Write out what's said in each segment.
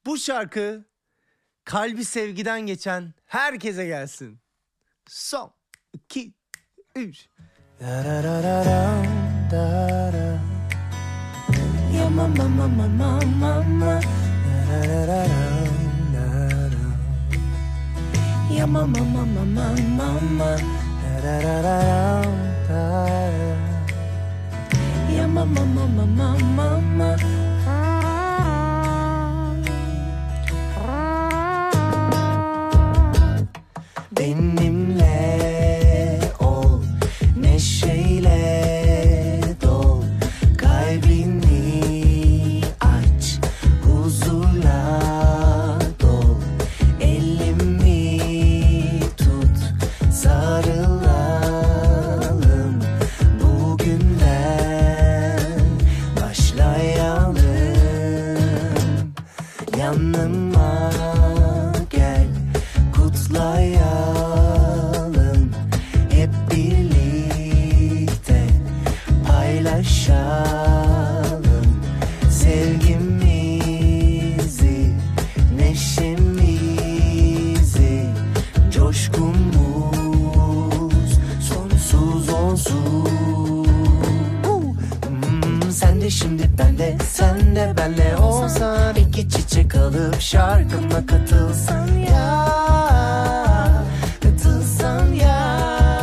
Bu şarkı kalbi sevgiden geçen herkese gelsin. Son 2 3. Ya mama mama mama. Ya mama mama mama. Ya mama mama mama. Benimle ol, neşeyle dol, kalbini aç, huzurla dol, elimi tut, sarılalım, bugünden başlayalım, yanıma gel, kutlayalım, hep birlikte paylaşalım sevgimizi, neşemizi, coşkumuz sonsuz olsun. Sen de şimdi ben de, sen de benle olsan, iki çiçek alıp şarkıma katılsan ya, katılsan ya.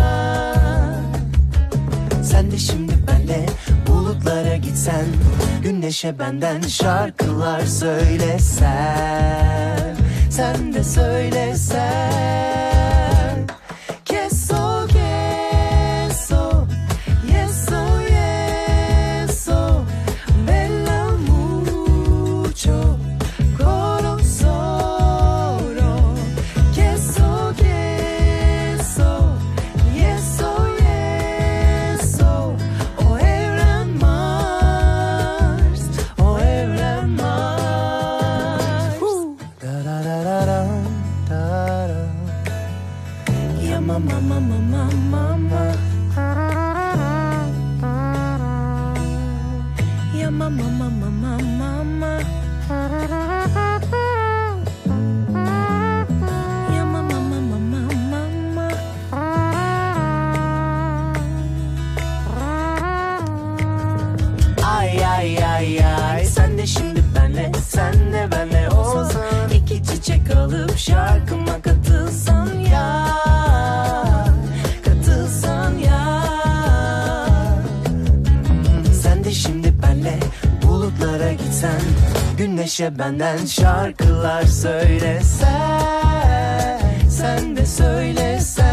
Sen de şimdi benle bulutlara gitsen, güneşe benden şarkılar söylesen, sen de söylesen. Queso, queso, yeso, yeso, bella mucho, corosoro. Queso, queso, yeso, yeso, o evren Mars, o evren Mars. Da-da-da-da-dam, da-da. Ya mama mama mama. Ya mama mama mama. Ya mama mama mama. Ay ay ay ay, sen de şimdi benle, sen de benle olsan, iki çiçek alıp şarkıma katılsan ya, katılsan ya. Sen de şimdi benle bulutlara gitsen, güneşe benden şarkılar söylesen, sen de söylesen.